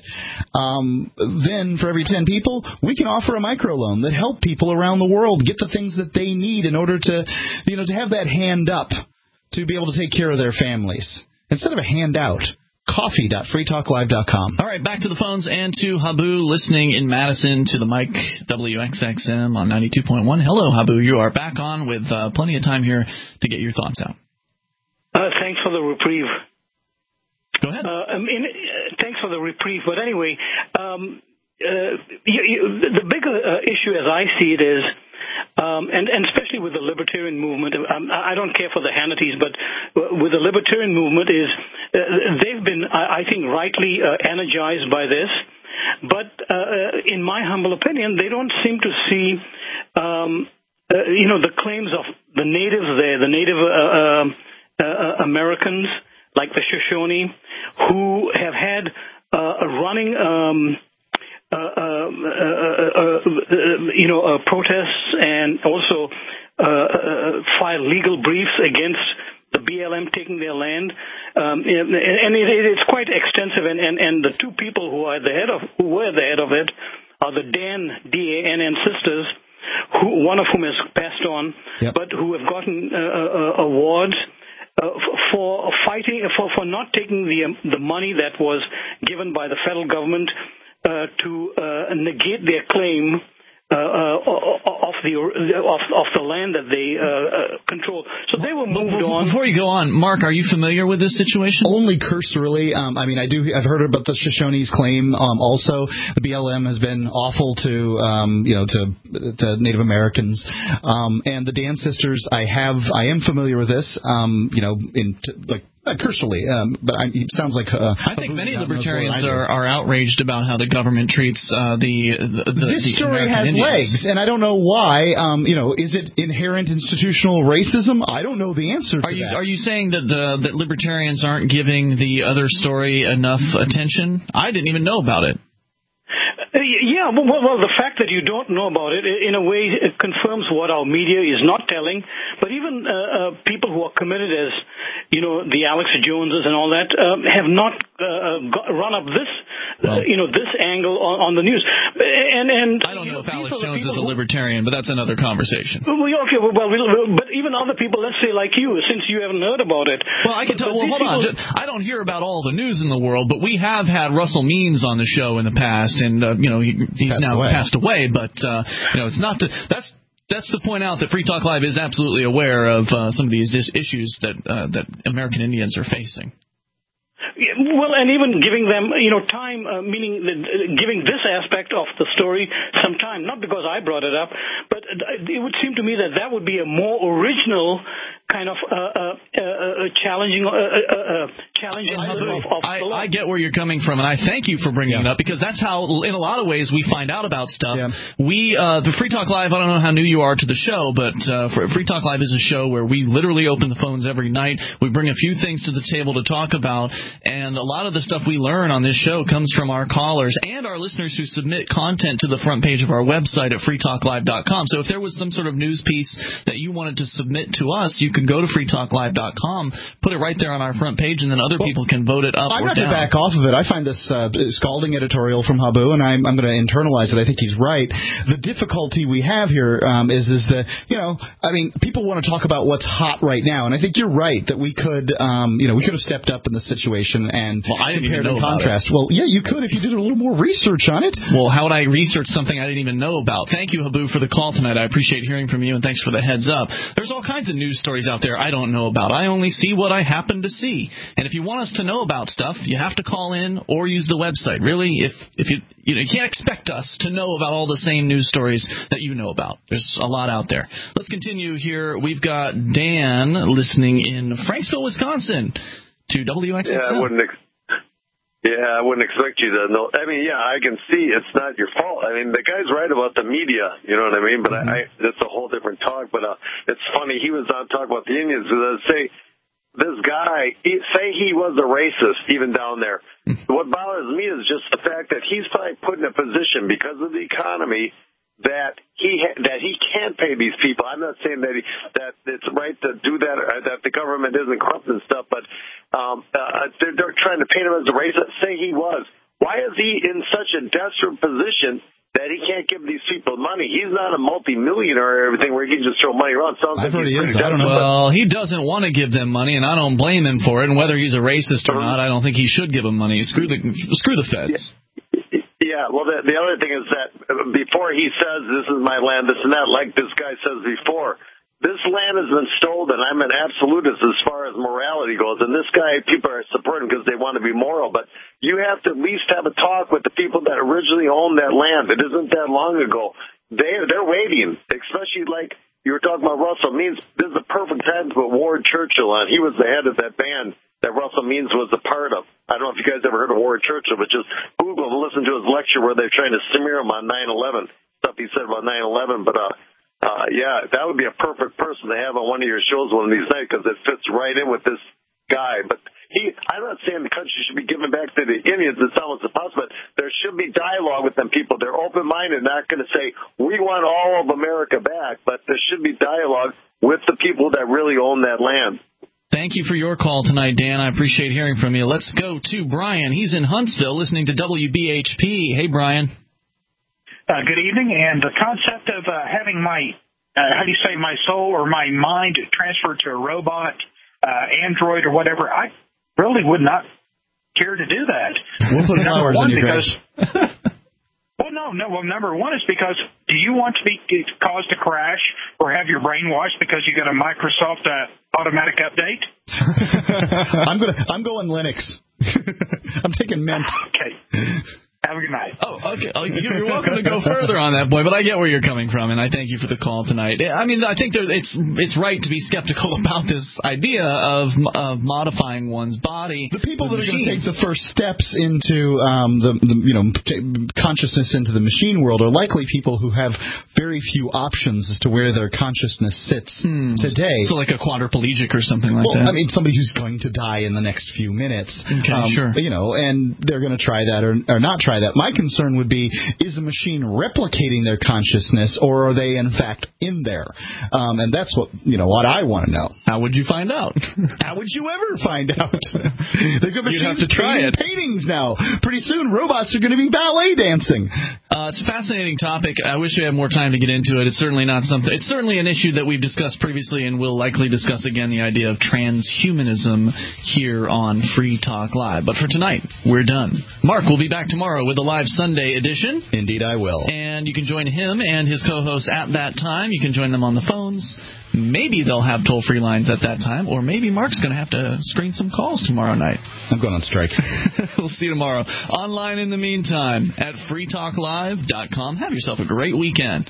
Then, for every 10 people, we can offer a microloan that help people around the world get the things that they need in order to have that hand up to be able to take care of their families instead of a handout. Coffee.freetalklive.com. All right, back to the phones and to Habu listening in Madison to the mic WXXM on 92.1. Hello, Habu. You are back on with plenty of time here to get your thoughts out. Thanks for the reprieve. Go ahead. Thanks for the reprieve. But anyway, the bigger issue as I see it is and especially with the libertarian movement. I don't care for the Hannitys, but with the libertarian movement they've been, I think, rightly energized by this. But in my humble opinion, they don't seem to see, the claims of the natives there, the Native Americans, like the Shoshone, who have had running, protests and also file legal briefs against the BLM taking their land, and it's quite extensive. And the two people who were the head of it are the DANN sisters, one of whom has passed on, but who have gotten awards for fighting for not taking the money that was given by the federal government to negate their claim of the land that they control. So they were moved on. Before you go on, Mark, are you familiar with this situation? Only cursorily. I've heard about the Shoshone's claim. Also, the BLM has been awful to Native Americans, and the Dan sisters. I am familiar with this. Cursorily, but it sounds like I think many libertarians are outraged about how the government treats this story has legs, and I don't know why. Is it inherent institutional racism? I don't know the answer to that. Are you saying that that libertarians aren't giving the other story enough attention? I didn't even know about it. Yeah, well, the fact that you don't know about it, in a way, it confirms what our media is not telling. But even people who are committed as, the Alex Joneses and all that, have not run up this, this angle on the news. And I don't know if Alex Jones is a libertarian, but that's another conversation. But even other people, let's say like you, since you haven't heard about it. Well, I can tell. Well, hold on. I don't hear about all the news in the world, but we have had Russell Means on the show in the past, and he's now passed away. But it's not that's to point out that Free Talk Live is absolutely aware of some of these issues that American Indians are facing. Well, and even giving them, time, meaning giving this aspect of the story some time, not because I brought it up, but it would seem to me that would be a more original kind of challenging of the law. I get where you're coming from, and I thank you for bringing it up, because that's how, in a lot of ways, we find out about stuff. We, the Free Talk Live, I don't know how new you are to the show, but Free Talk Live is a show where we literally open the phones every night. We bring a few things to the table to talk about, and a lot of the stuff we learn on this show comes from our callers and our listeners who submit content to the front page of our website at freetalklive.com. So if there was some sort of news piece that you wanted to submit to us, you could go to freetalklive.com, put it right there on our front page, and then other people can vote it up or down. I'm not to back off of it. I find this scalding editorial from Habu, and I'm going to internalize it. I think he's right. The difficulty we have here is that, people want to talk about what's hot right now, and I think you're right that we could have stepped up in the situation and compared and contrast. Well, yeah, you could if you did a little more research on it. Well, how would I research something I didn't even know about? Thank you, Habu, for the call tonight. I appreciate hearing from you, and thanks for the heads up. There's all kinds of news stories out there I don't know about. I only see what I happen to see. And if you want us to know about stuff, you have to call in or use the website. Really, if you can't expect us to know about all the same news stories that you know about. There's a lot out there. Let's continue here. We've got Dan listening in Franksville, Wisconsin, to WXXM. I wouldn't expect you to know. I can see it's not your fault. The guy's right about the media, you know what I mean? But that's a whole different talk. But it's funny, he was on talking about the Indians. Say this guy, say he was a racist even down there. What bothers me is just the fact that he's probably put in a position because of the economy that he can't pay these people. I'm not saying that it's right to do that, or that the government isn't corrupt and stuff, but they're trying to paint him as a racist. Say he was. Why is he in such a desperate position that he can't give these people money? He's not a multi-millionaire or everything where he can just throw money around. Sounds like he's pretty desperate. Well, he doesn't want to give them money, and I don't blame him for it. And whether he's a racist or not, I don't think he should give them money. Screw the feds. Yeah, well, the other thing is that before he says, this is my land, this and that, like this guy says before, this land has been stolen. I'm an absolutist as far as morality goes, and this guy, people are supporting because they want to be moral, but you have to at least have a talk with the people that originally owned that land. It isn't that long ago. they're waiting, especially like you were talking about Russell Means. This is the perfect time to put Ward Churchill on. He was the head of that band that Russell Means was a part of. I don't know if you guys ever heard of Ward Churchill, but just Google him, listen to his lecture where they're trying to smear him on 9/11, stuff he said about 9/11. But yeah, that would be a perfect person to have on one of your shows one of these nights because it fits right in with this guy. But I'm not saying the country should be given back to the Indians. It's almost impossible. But there should be dialogue with them people. They're open-minded, not going to say, we want all of America back, but there should be dialogue with the people that really own that land. Thank you for your call tonight, Dan. I appreciate hearing from you. Let's go to Brian. He's in Huntsville listening to WBHP. Hey, Brian. Good evening. And the concept of having my, my soul or my mind transferred to a robot, Android or whatever, I really would not care to do that. We'll put flowers on your grave. Well, no. Well, number one is because do you want to be caused a crash or have your brain washed because you got a Microsoft automatic update? I'm going Linux. I'm taking Mint. Okay. Have a good night. Oh, okay. You're welcome to go further on that, boy, but I get where you're coming from, and I thank you for the call tonight. I mean, I think it's right to be skeptical about this idea of modifying one's body. The people that are going to take the first steps into consciousness into the machine world are likely people who have very few options as to where their consciousness sits today. So like a quadriplegic or something like that. Well, I mean, somebody who's going to die in the next few minutes. Okay, sure. And they're going to try that or not try that. My concern would be, is the machine replicating their consciousness, or are they in fact in there? And that's what I want to know. How would you find out? How would you ever find out? They've got machines have to try it. Paintings now. Pretty soon, robots are going to be ballet dancing. It's a fascinating topic. I wish we had more time to get into it. It's certainly not something. It's certainly an issue that we've discussed previously, and we'll likely discuss again the idea of transhumanism here on Free Talk Live. But for tonight, we're done. Mark will be back tomorrow with a live Sunday edition. Indeed, I will. And you can join him and his co-hosts at that time. You can join them on the phones. Maybe they'll have toll-free lines at that time, or maybe Mark's going to have to screen some calls tomorrow night. I'm going on strike. We'll see you tomorrow. Online in the meantime at freetalklive.com. Have yourself a great weekend.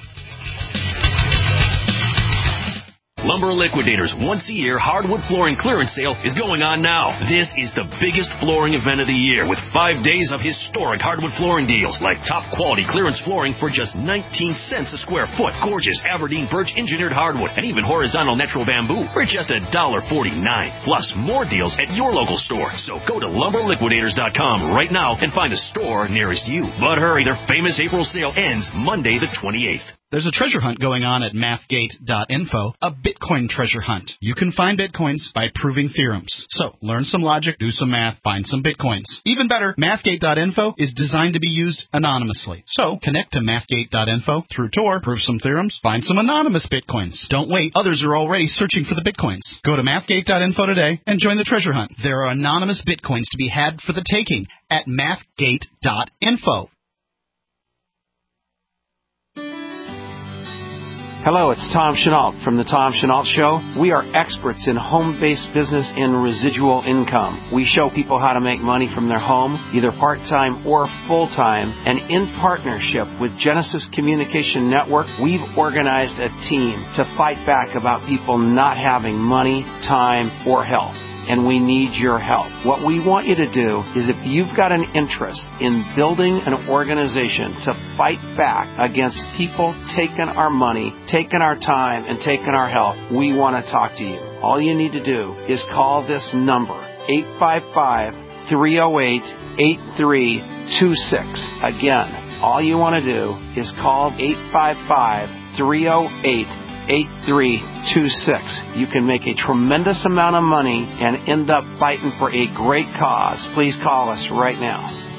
Lumber Liquidators' once-a-year hardwood flooring clearance sale is going on now. This is the biggest flooring event of the year with 5 days of historic hardwood flooring deals like top-quality clearance flooring for just 19 cents a square foot, gorgeous Aberdeen birch engineered hardwood, and even horizontal natural bamboo for just $1.49. Plus, more deals at your local store. So go to LumberLiquidators.com right now and find a store nearest you. But hurry, their famous April sale ends Monday the 28th. There's a treasure hunt going on at mathgate.info, a Bitcoin treasure hunt. You can find Bitcoins by proving theorems. So, learn some logic, do some math, find some Bitcoins. Even better, mathgate.info is designed to be used anonymously. So, connect to mathgate.info through Tor, prove some theorems, find some anonymous Bitcoins. Don't wait, others are already searching for the Bitcoins. Go to mathgate.info today and join the treasure hunt. There are anonymous Bitcoins to be had for the taking at mathgate.info. Hello, it's Tom Chenault from The Tom Chenault Show. We are experts in home-based business and residual income. We show people how to make money from their home, either part-time or full-time. And in partnership with Genesis Communication Network, we've organized a team to fight back about people not having money, time, or health. And we need your help. What we want you to do is if you've got an interest in building an organization to fight back against people taking our money, taking our time, and taking our health, we want to talk to you. All you need to do is call this number, 855-308-8326. Again, all you want to do is call 855-308-8326. You can make a tremendous amount of money and end up fighting for a great cause. Please call us right now.